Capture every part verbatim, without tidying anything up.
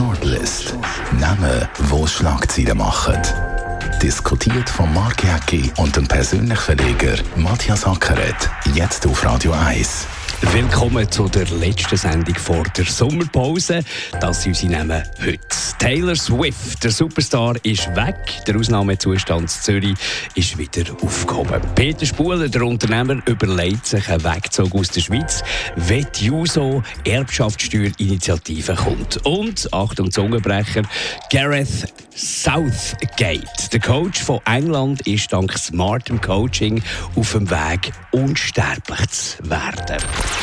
Shortlist. Namen, die Schlagzeilen machen. Diskutiert von Marc Jäcki und dem persönlichen Verleger Matthias Ackeret. Jetzt auf Radio eins. Willkommen zu der letzten Sendung vor der Sommerpause. Das sind unsere Namen heute. Taylor Swift, der Superstar, ist weg. Der Ausnahmezustand in Zürich ist wieder aufgehoben. Peter Spuhler, der Unternehmer, überlegt sich einen Wegzug aus der Schweiz, wenn die Juso Erbschaftssteuerinitiative kommt. Und, Achtung Zungenbrecher, Gareth Southgate, der Coach von England, ist dank smartem Coaching auf dem Weg, unsterblich zu werden.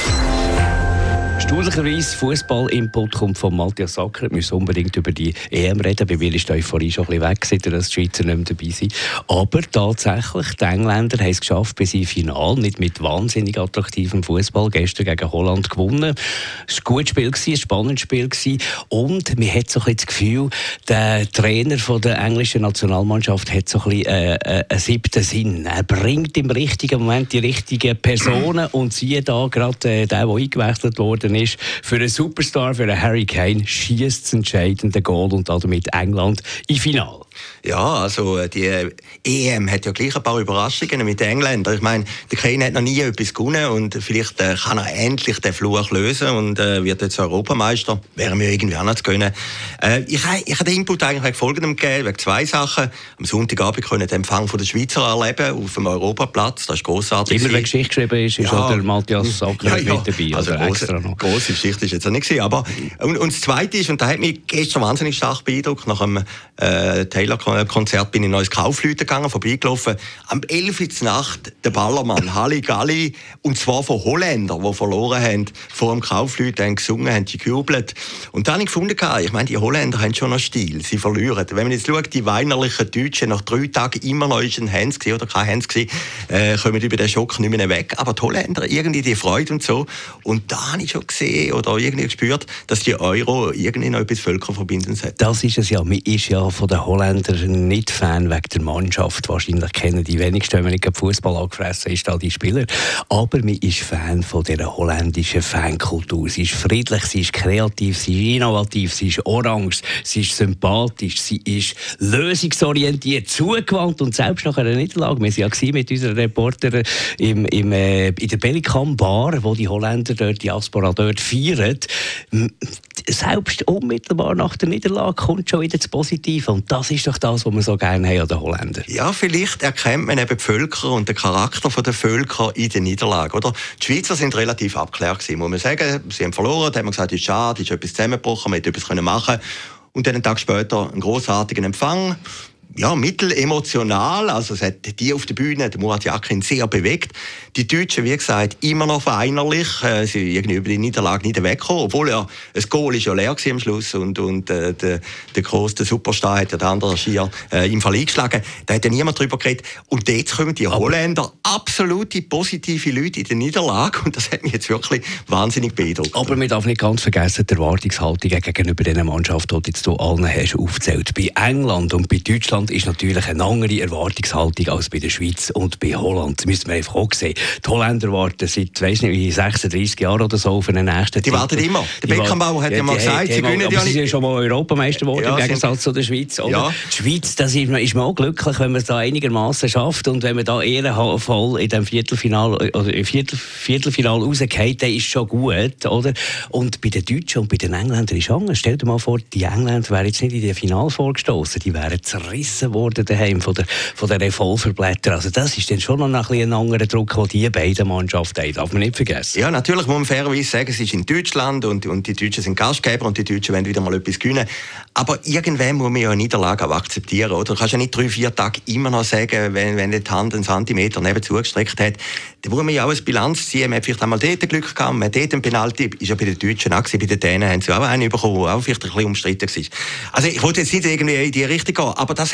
Erstaunlicherweise, Fußball-Input kommt von Matthias Ackeret. Wir müssen unbedingt über die E M reden. Bei mir ist die Euphorie schon ein bisschen weg, seit dass die Schweizer nicht mehr dabei sind. Aber tatsächlich, die Engländer haben es geschafft bis ins Finale. Nicht mit wahnsinnig attraktivem Fußball. Gestern gegen Holland gewonnen. Es war ein gutes Spiel, ein spannendes Spiel. Und man hat so ein bisschen das Gefühl, der Trainer von der englischen Nationalmannschaft hat so ein bisschen äh, einen siebten Sinn. Er bringt im richtigen Moment die richtigen Personen. Und siehe da, gerade äh, der, der eingewechselt wurde, ist für einen Superstar, für einen Harry Kane, schießt das entscheidende Goal und damit England im Finale. Ja, also die E M hat ja gleich ein paar Überraschungen mit den Engländern. Ich meine, der Kane hat noch nie etwas gewonnen und vielleicht äh, kann er endlich den Fluch lösen und äh, wird jetzt Europameister. Wäre mir irgendwie auch noch zu gönnen. Äh, ich ich habe den Input eigentlich wegen Folgendem gegeben, wegen zwei Sachen. Am Sonntagabend können den Empfang von der Schweizer erleben auf dem Europaplatz. Das ist grossartig. Immer wenn Geschichte geschrieben ist, ist ja auch der Matthias Ackeret ja, ja. mit dabei. Also oder grosse, extra noch. Grosse Geschichte ist jetzt auch nicht gewesen. Aber, und, und das Zweite ist, und da hat mich gestern wahnsinnig stark beeindruckt, nach dem äh, Taylor-Konzert bin ich noch ins Kaufleuten gegangen, vorbeigelaufen. Am elf Uhr Nacht der Ballermann, Halligalli, und zwar von Holländern, die verloren haben, vor dem Kaufleuten, haben gesungen, haben gejubelt. Und dann habe ich gefunden, ich meine, die Holländer haben schon noch Stil, sie verlieren. Wenn man jetzt schaut, die weinerlichen Deutschen, nach drei Tagen immer noch ist ein Hans oder kein Hans gewesen, äh, kommen über den Schock nicht mehr weg. Aber die Holländer, irgendwie die Freude und so. Und da habe ich schon gesehen oder irgendwie gespürt, dass die Euro irgendwie noch etwas Völkerverbindendes hat. Das ist es ja. Man ist ja von den Holländern nicht Fan wegen der Mannschaft. Wahrscheinlich kennen die wenigsten, wenn man nicht Fußball angefressen ist, all die Spieler. Aber man ist Fan von dieser holländischen Fankultur. Sie ist friedlich, sie ist kreativ, sie ist innovativ, sie ist orange, sie ist sympathisch, sie ist lösungsorientiert, zugewandt und selbst nach einer Niederlage. Wir waren ja mit unseren Reportern im, im, äh, in der Pelikan Bar, wo die Holländer dort, die Diaspora dort feiern. Selbst unmittelbar nach der Niederlage kommt schon wieder das Positive. Und das ist doch das, was wir so gerne haben an den Holländern. Ja, vielleicht erkennt man eben die Völker und den Charakter der Völker in der Niederlage. Oder? Die Schweizer sind relativ abgeklärt gewesen, muss man sagen. Sie haben verloren, da haben wir gesagt, es ist schade, es ist etwas zusammengebrochen, man hätte etwas machen können. Und dann einen Tag später einen grossartigen Empfang. Ja, mittelemotional, also es hat die auf der Bühne, der Murat Yakin, sehr bewegt. Die Deutschen, wie gesagt, immer noch weinerlich, äh, sie sind irgendwie über die Niederlage nicht weggekommen, obwohl ja, das Goal ist ja leer gewesen am Schluss und, und äh, der, der grosse Superstar hat ja den anderen Schier äh, im Fall eingeschlagen. Da hat ja niemand drüber geredet. Und jetzt kommen die Holländer, absolute positive Leute in der Niederlage und das hat mich jetzt wirklich wahnsinnig beeindruckt. Aber man darf nicht ganz vergessen, die Erwartungshaltung gegenüber dieser Mannschaft, die jetzt du allen hast aufgezählt. Bei England und bei Deutschland ist natürlich eine andere Erwartungshaltung als bei der Schweiz und bei Holland. Das müssen wir einfach auch sehen. Die Holländer warten seit, weiss nicht, sechsunddreissig Jahren oder so auf einen nächsten Die warten immer. Der Beckenbauer hat ja, ja mal gesagt, sie gewinnen ja nicht. Sie sind schon mal Europameister geworden, ja, im Gegensatz zu der Schweiz. Oder? Ja. Die Schweiz, da ist man, ist man auch glücklich, wenn man es da einigermaßen schafft und wenn man da ehrenvoll in dem Viertelfinal oder im Viertel, Viertelfinal rausgeht, dann ist schon gut, oder? Und bei den Deutschen und bei den Engländern ist es anders. Stell dir mal vor, die Engländer wären jetzt nicht in das Finale vorgestoßen, die wären zerrissen worden daheim von der, von den Revolverblättern. Also das ist dann schon noch ein, ein anderer Druck, den die beiden Mannschaften haben. Darf man nicht vergessen. Ja, natürlich muss man fairerweise sagen, es ist in Deutschland und, und die Deutschen sind Gastgeber und die Deutschen wollen wieder mal etwas gewinnen. Aber irgendwann muss man ja eine Niederlage auch akzeptieren, oder? Du kannst ja nicht drei, vier Tage immer noch sagen, wenn, wenn die Hand einen Zentimeter neben zugestreckt hat, dann muss man ja auch eine Bilanz ziehen. Man hat vielleicht einmal dort Glück gehabt, man hat dort einen Penalty, ist ja bei den Deutschen auch gewesen, bei den Dänen haben sie auch einen bekommen, der auch vielleicht ein bisschen umstritten war. Also ich wollte jetzt nicht irgendwie in die Richtung gehen, aber das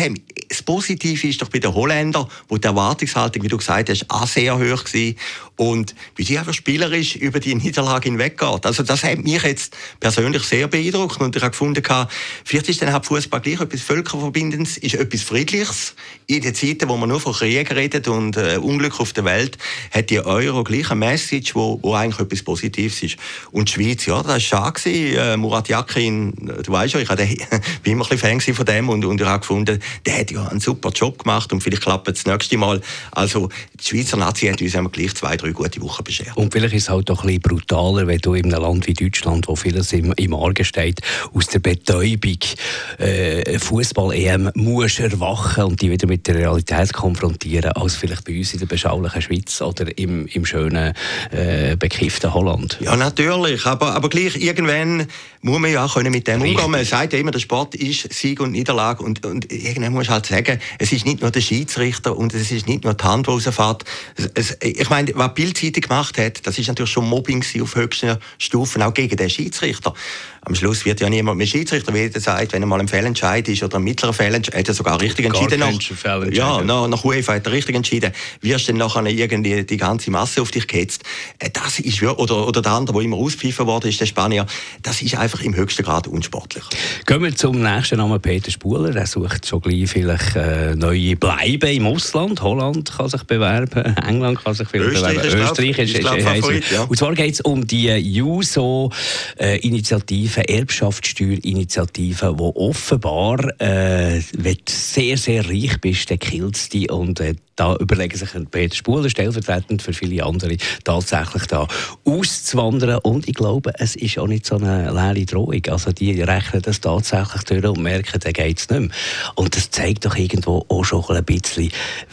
haben, das Positive ist doch bei den Holländern, wo die Erwartungshaltung, wie du gesagt hast, auch sehr hoch war und wie die einfach spielerisch über die Niederlage hinweggeht. Also das hat mich jetzt persönlich sehr beeindruckt und ich habe gefunden, vielleicht ist dann Fußball gleich etwas Völkerverbindendes, ist etwas Friedliches. In den Zeiten, wo man nur von Krieg redet und äh, Unglück auf der Welt, hat die Euro gleich eine Message, wo, wo eigentlich etwas Positives ist. Und die Schweiz, ja, das war schade gewesen. Äh, Murat Yakin, du weißt ja, ich bin immer ein bisschen Fan von dem und, und ich habe gefunden, der hat ja einen super Job gemacht und vielleicht klappt es das nächste Mal. Also die Schweizer Nazi hat uns gleich zwei, drei gute Wochen beschert. Und vielleicht ist es halt doch ein bisschen brutaler, wenn du in einem Land wie Deutschland, wo vieles im, im Argen steht, aus der Betäubung äh, Fußball-E M musst erwachen und die wieder mit der Realität konfrontieren, als vielleicht bei uns in der beschaulichen Schweiz oder im, im schönen, äh, bekifften Holland. Ja, natürlich, aber, aber gleich irgendwann muss man ja auch können mit dem Richtig. umgehen. Man sagt ja immer, der Sport ist Sieg und Niederlage und, und irgendwann muss man halt sagen, es ist nicht nur der Schiedsrichter und es ist nicht nur die Hand, die rausfährt. Es, es, ich meine, was die Bild-Zeitung gemacht hat, das ist natürlich schon Mobbing auf höchsten Stufen, auch gegen den Schiedsrichter. Am Schluss wird ja niemand mehr Schiedsrichter, wie jeder sagt, wenn er mal ein Fehlentscheid ist oder ein mittlerer Fehlentscheid, hat er sogar richtig Gar entschieden. Nach, ja, nach, nach UEFA hat er richtig entschieden. Wirst dann nachher irgendwie die ganze Masse auf dich gehetzt. Das ist, oder, oder der andere, der immer auspfiffen worden ist, der Spanier, das ist einfach im höchsten Grad unsportlich. Gehen wir zum nächsten Namen, Peter Spuhler. Er sucht schon gleich vielleicht äh, neue Bleiben im Ausland. Holland kann sich bewerben, England kann sich vielleicht Österreich bewerben. Ist Österreich ist, ist, ist, ist Favorit, ja. Und zwar geht es um die Juso-Initiative, äh, Erbschaftssteuerinitiative, die offenbar, äh, wenn du sehr, sehr reich bist, dann killst du dich und äh, da überlegen sich Peter Spuhler stellvertretend für viele andere tatsächlich da auszuwandern. Und ich glaube, es ist auch nicht so eine leere Drohung. Also die rechnen das tatsächlich durch und merken, dann geht es nicht mehr. Und das zeigt doch irgendwo auch schon ein bisschen,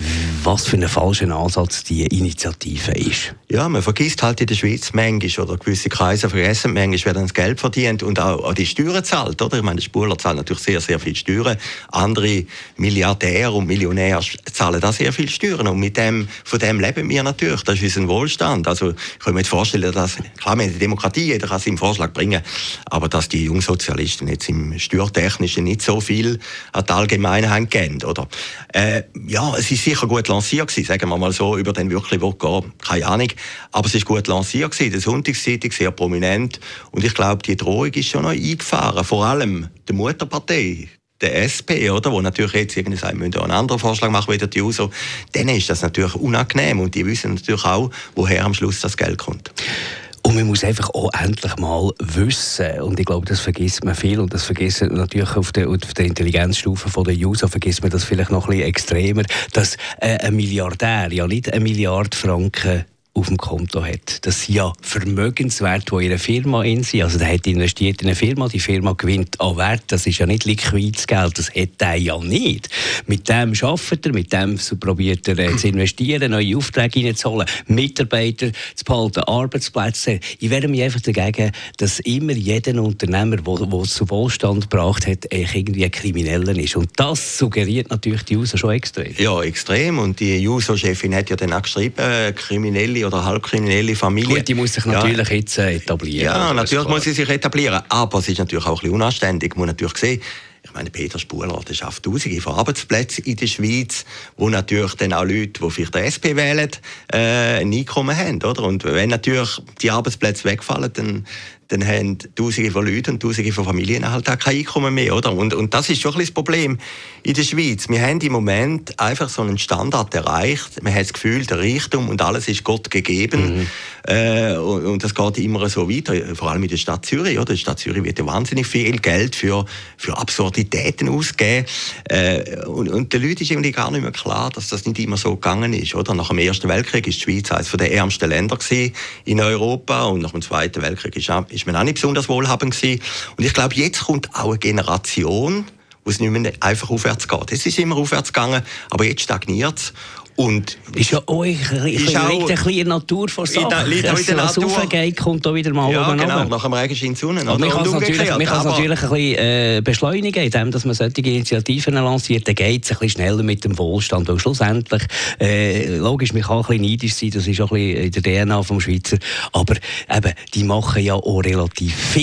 was für einen falschen Ansatz die Initiative ist. Ja, man vergisst halt in der Schweiz manchmal, oder gewisse Kreise vergessen manchmal, wer dann das Geld verdient und auch, auch die Steuern zahlt. Oder? Ich meine, der Spuhler zahlt natürlich sehr, sehr viel Steuern. Andere Milliardäre und Millionäre zahlen da sehr viel Steuern. Und mit dem, von dem leben wir natürlich. Das ist unser Wohlstand. Also, ich kann mir jetzt vorstellen, dass, klar, wir haben die Demokratie, jeder kann seinen Vorschlag bringen, aber dass die Jungsozialisten jetzt im Steuertechnischen nicht so viel an die Allgemeinheit geben, oder? Äh, ja, es ist sicher gut lanciert gewesen, sagen wir mal so, über den wirklich will gehen, keine Ahnung. Aber es ist gut lanciert gewesen, die Sonntagszeitung, sehr prominent. Und ich glaube, die Drohung ist schon noch eingefahren. Vor allem der Mutterpartei, der S P, oder, wo natürlich jetzt irgendwie sagen, wir müssen einen anderen Vorschlag machen wie die Juso, denen ist das natürlich unangenehm und die wissen natürlich auch, woher am Schluss das Geld kommt. Und man muss einfach auch endlich mal wissen, und ich glaube, das vergisst man viel, und das vergisst man natürlich auf der, auf der Intelligenzstufe von der Juso, vergisst man das vielleicht noch ein bisschen extremer, dass äh, ein Milliardär ja nicht eine Milliarde Franken auf dem Konto hat. Das sind ja Vermögenswerte, die in einer Firma in sind. Also der hat investiert in eine Firma, die Firma gewinnt an Wert. Das ist ja nicht liquides Geld, das hat er ja nicht. Mit dem arbeitet er, mit dem probiert er äh, zu investieren, neue Aufträge reinzuholen, Mitarbeiter zu behalten, Arbeitsplätze. Ich wehre mich einfach dagegen, dass immer jeder Unternehmer, der es zu Wohlstand gebracht hat, irgendwie ein Krimineller ist. Und das suggeriert natürlich die Juso schon extrem. Ja, extrem. Und die Juso-Chefin hat ja dann auch geschrieben, kriminelle oder halbkriminelle Familie. Gut, die muss sich natürlich ja. jetzt äh, etablieren. Ja, natürlich muss sie sich etablieren. Aber es ist natürlich auch ein bisschen unanständig. Man muss natürlich sehen, ich meine, Peter Spuhler, der schafft Tausende von Arbeitsplätzen in der Schweiz, wo natürlich dann auch Leute, die vielleicht den S P wählen, äh, ein Einkommen haben. Oder? Und wenn natürlich die Arbeitsplätze wegfallen, dann dann haben Tausende von Leuten und Tausende von Familien halt auch kein Einkommen mehr. Oder? Und, und das ist schon ein bisschen das Problem in der Schweiz. Wir haben im Moment einfach so einen Standard erreicht. Man hat das Gefühl, der Reichtum und alles ist Gott gegeben. Mhm. Äh, und, und das geht immer so weiter, vor allem in der Stadt Zürich. Oder? Die Stadt Zürich wird ja wahnsinnig viel Geld für, für Absurditäten ausgeben. Äh, und, und den Leuten ist irgendwie gar nicht mehr klar, dass das nicht immer so gegangen ist. Oder? Nach dem Ersten Weltkrieg war die Schweiz eines der ärmsten Länder in Europa und nach dem Zweiten Weltkrieg ist ist man auch nicht besonders wohlhabend gewesen. Und ich glaube, jetzt kommt auch eine Generation, wo es nicht mehr einfach aufwärts geht. Es ist immer aufwärts gegangen, aber jetzt stagniert es. Und ist ja auch ein bisschen ein bisschen Natur vor Sachen. Wenn es raufgeht, kommt da wieder mal ja, oben genau, runter. nach dem Regen scheint die Sonne. Man kann es natürlich, man kann es natürlich ein bisschen äh, beschleunigen, indem dass man solche Initiativen lanciert. Dann geht es ein bisschen schneller mit dem Wohlstand. Weil schlussendlich, äh, logisch, man kann ein bisschen neidisch sein, das ist auch ein bisschen in der D N A vom Schweizer. Aber eben, die machen ja auch relativ viel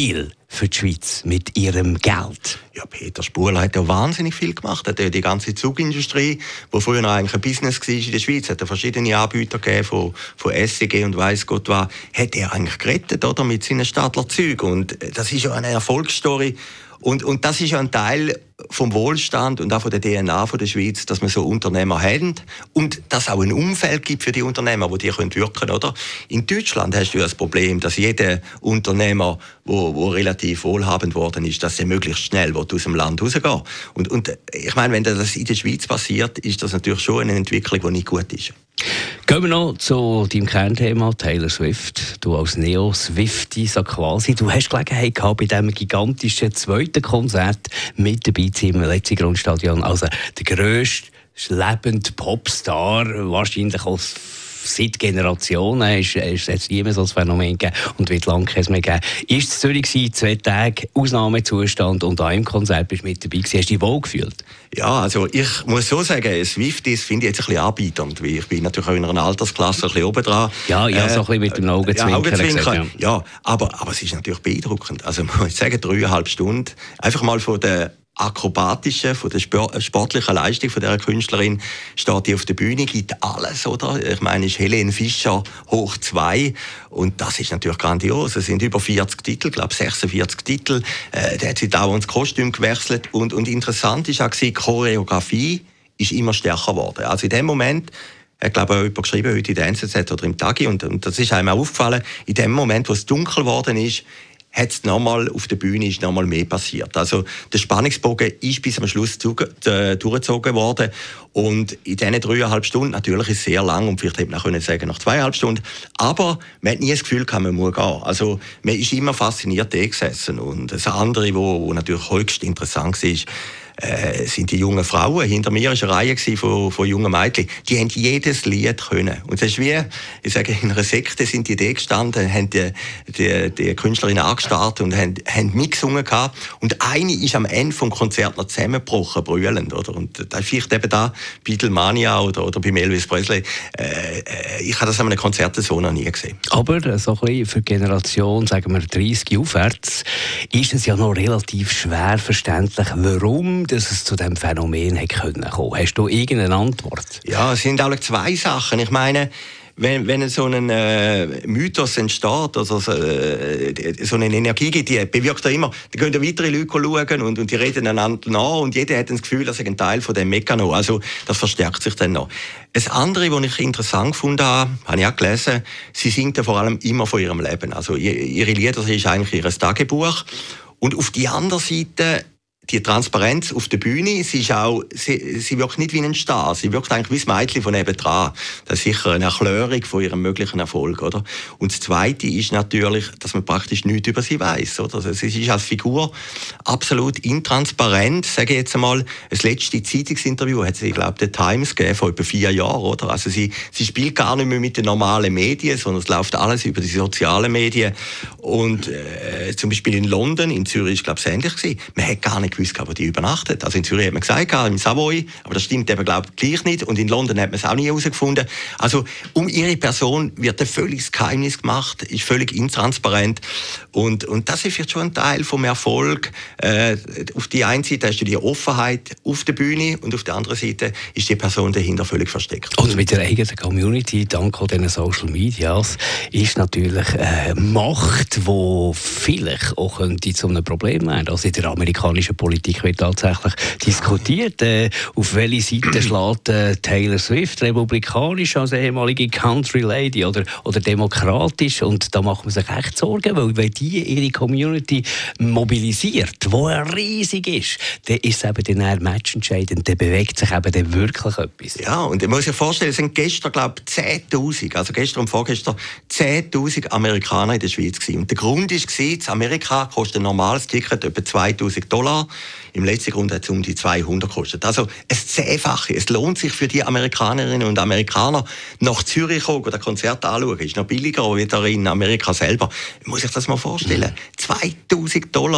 für die Schweiz mit ihrem Geld? Ja, Peter Spuhler hat ja wahnsinnig viel gemacht. Er hat ja die ganze Zugindustrie, die früher noch eigentlich ein Business war in der Schweiz, hat er verschiedene Anbieter gegeben, von, von S C G und weiss Gott was, hat er eigentlich gerettet, oder, mit seinen Stadlerzügen. Und das ist ja eine Erfolgsstory. Und, und das ist ja ein Teil vom Wohlstand und auch von der D N A von der Schweiz, dass wir so Unternehmer haben und dass es auch ein Umfeld gibt für die Unternehmer, wo die können wirken, oder? In Deutschland hast du ja das Problem, dass jeder Unternehmer, wo, wo relativ wohlhabend worden ist, dass er möglichst schnell aus dem Land rausgehen. Und, und ich meine, wenn das in der Schweiz passiert, ist das natürlich schon eine Entwicklung, die nicht gut ist. Gehen wir noch zu deinem Kernthema, Taylor Swift. Du als Neo-Swiftie, so quasi. Du hast Gelegenheit gehabt, bei diesem gigantischen zweiten Konzert mit dabei zu sein im letzten Grundstadion. Also der grösste lebende Popstar, wahrscheinlich als seit Generationen, ist es jetzt nie mehr so ein Phänomen gegeben und wird lange keins mehr geben. Ist es Zürich gewesen, zwei Tage Ausnahmezustand und an einem Konzert bist du mit dabei gewesen. Hast du dich wohl gefühlt? Ja, also ich muss so sagen, Swifties finde ich jetzt ein bisschen anbietend, weil ich bin natürlich auch in einer Altersklasse ein bisschen oben dran. Ja, ja, äh, so ein bisschen mit dem Augenzwinkern. Ja, Augenzwinkern gesagt, ja. ja, aber, aber es ist natürlich beeindruckend. Also man muss sagen, dreieinhalb Stunden, einfach mal von der akrobatische, von der sportlichen Leistung von dieser Künstlerin, steht die auf der Bühne, gibt alles, oder? Ich meine, ist Helene Fischer hoch zwei und das ist natürlich grandios. Es sind über vierzig Titel, ich glaube sechsundvierzig Titel. Äh, der hat sich dauernd das Kostüm gewechselt und, und interessant ist auch die Choreografie ist immer stärker geworden. Also in dem Moment, ich glaube, auch jemand geschrieben heute in der N Z Z oder im Tagi und, und das ist einem auch aufgefallen, in dem Moment, wo es dunkel geworden ist, hat es nochmal auf der Bühne ist nochmal mehr passiert. Also der Spannungsbogen ist bis am Schluss zuge- äh, durchgezogen worden und in diesen dreieinhalb Stunden, natürlich ist es sehr lang und vielleicht hätte man auch können sagen nach zweieinhalb Stunden, aber man hat nie das Gefühl gehabt, man muss gehen. Also man ist immer fasziniert da gesessen und das andere, wo, wo natürlich höchst interessant war, Äh, sind die jungen Frauen. Hinter mir war eine Reihe von, von jungen Mädchen. Die haben jedes Lied können. Und das ist wie, ich sage, in einer Sekte sind die da gestanden, haben die, die, die Künstlerin angestarrt und haben, haben mitgesungen gehabt. Und eine ist am Ende des Konzerts noch zusammengebrochen, brüllend, oder? Und da ist vielleicht eben da, Beatlemania oder, oder bei Elvis Presley. Äh, äh, ich habe das an einem Konzert so noch nie gesehen. Aber so ein bisschen für die Generation, sagen wir dreißig aufwärts, ist es ja noch relativ schwer verständlich, warum dass es zu diesem Phänomen kommen konnte. Hast du irgendeine Antwort? Ja, es sind auch zwei Sachen. Ich meine, wenn, wenn so ein äh, Mythos entsteht, also so, äh, so eine Energie gibt, die bewirkt ja immer, da gehen ja weitere Leute schauen und, und die reden einander nach und jeder hat das Gefühl, dass er ein Teil von dem Mechanismus. Also das verstärkt sich dann noch. Das andere, was ich interessant gefunden habe, habe ich auch gelesen, sie singt ja vor allem immer von ihrem Leben. Also ihre Lieder, das ist eigentlich ihr Tagebuch. Und auf die andere Seite die Transparenz auf der Bühne, sie, ist auch, sie, sie wirkt nicht wie ein Star, sie wirkt eigentlich wie das Mädchen von nebendran. Das ist sicher eine Erklärung von ihrem möglichen Erfolg, oder? Und das Zweite ist natürlich, dass man praktisch nichts über sie weiss, oder? Also sie ist als Figur absolut intransparent, sage ich jetzt einmal. Das letzte Zeitungsinterview hat sie, glaube ich, der Times gegeben, vor etwa vier Jahren, oder? Also sie, sie spielt gar nicht mehr mit den normalen Medien, sondern es läuft alles über die sozialen Medien. Und äh, zum Beispiel in London, in Zürich, glaube ich, ähnlich gewesen. Man hat gar nicht gewusst, wo die übernachtet. Also in Zürich hat man gesagt, im Savoy, aber das stimmt eben, glaube ich, gleich nicht. Und in London hat man es auch nie herausgefunden. Also um ihre Person wird ein völliges Geheimnis gemacht, ist völlig intransparent. Und, und das ist vielleicht schon ein Teil vom Erfolg. Äh, auf die einen Seite hast du die Offenheit auf der Bühne und auf der anderen Seite ist die Person dahinter völlig versteckt. Und mit der eigenen Community, dank all diesen Social Medias, ist natürlich äh, Macht, die vielleicht auch könnte zu einem Problem werden. Also in der amerikanischen Politik wird tatsächlich diskutiert, äh, auf welche Seite schlägt äh, Taylor Swift, republikanisch als ehemalige Country Lady oder, oder demokratisch, und da macht man sich echt Sorgen, weil wenn die ihre Community mobilisiert, die riesig ist, dann ist es eben dann matchentscheidend, dann bewegt sich eben dann wirklich etwas. Ja, und ich muss sich vorstellen, es sind gestern, glaube ich, zehntausend, also gestern und vorgestern, zehntausend Amerikaner in der Schweiz gewesen. Und der Grund war, in Amerika kostet ein normales Ticket etwa zweitausend Dollar. Im letzten Grund hat es um die zweihundert gekostet. Also ein Zehnfache. Es lohnt sich für die Amerikanerinnen und Amerikaner, nach Zürich kommen oder Konzerte anschauen. Ist noch billiger als in Amerika selber. Man muss sich das mal vorstellen. zweitausend Dollar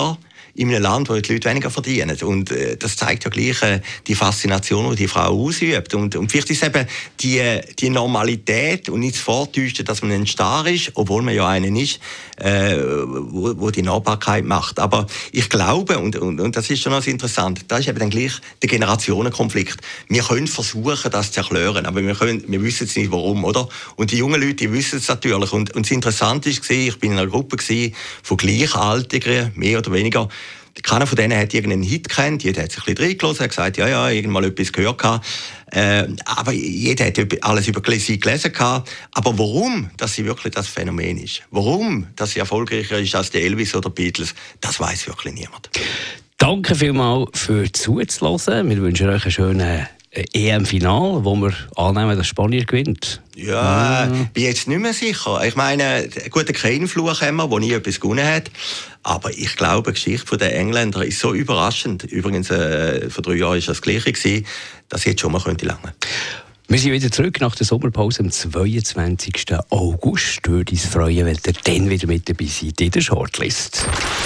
in einem Land, wo die Leute weniger verdienen. Und äh, das zeigt ja gleich äh, die Faszination, die die Frau ausübt. Und, und vielleicht ist eben die, die Normalität und nicht das Vortäuschen, dass man ein Star ist, obwohl man ja einen ist, äh, wo, wo die Nahbarkeit macht. Aber ich glaube, und, und, und das ist schon noch interessant, das ist eben dann gleich der Generationenkonflikt. Wir können versuchen, das zu erklären, aber wir, können, wir wissen es nicht, warum, oder? Und die jungen Leute, die wissen es natürlich. Und, und das Interessante war, ich bin in einer Gruppe von Gleichaltrigen, mehr oder weniger. Keiner von denen hat irgendeinen Hit gekannt, jeder hat sich ein bisschen reingelassen, hat gesagt, ja, ja, irgendwann mal etwas gehört gehabt. Äh, aber jeder hat alles über sie gelesen gehabt. Aber warum, dass sie wirklich das Phänomen ist, warum, dass sie erfolgreicher ist als die Elvis oder Beatles, das weiß wirklich niemand. Danke vielmals für zuzuhören. Wir wünschen euch einen schönen E M-Final, wo wir annehmen, dass Spanier gewinnt. Ja, mhm. bin jetzt nicht mehr sicher. Ich meine, einen guten Kane-Fluch haben wir, der nie etwas gewonnen hat. Aber ich glaube, die Geschichte der Engländer ist so überraschend. Übrigens, äh, vor drei Jahren war das Gleiche gewesen, dass jetzt schon mal könnte lange. Wir sind wieder zurück nach der Sommerpause am zweiundzwanzigsten August. Würde uns freuen, wenn ihr dann wieder mit dabei seid in der Shortlist.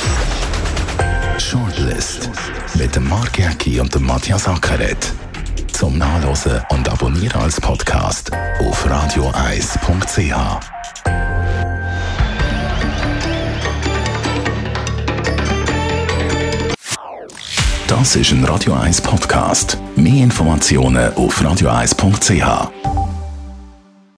Shortlist mit dem Mark Jäcki und dem Matthias Ackeret. Zum Nachlesen und Abonnieren als Podcast auf radio eis punkt c h. Das ist ein Radio eins Podcast. Mehr Informationen auf radio eis punkt c h.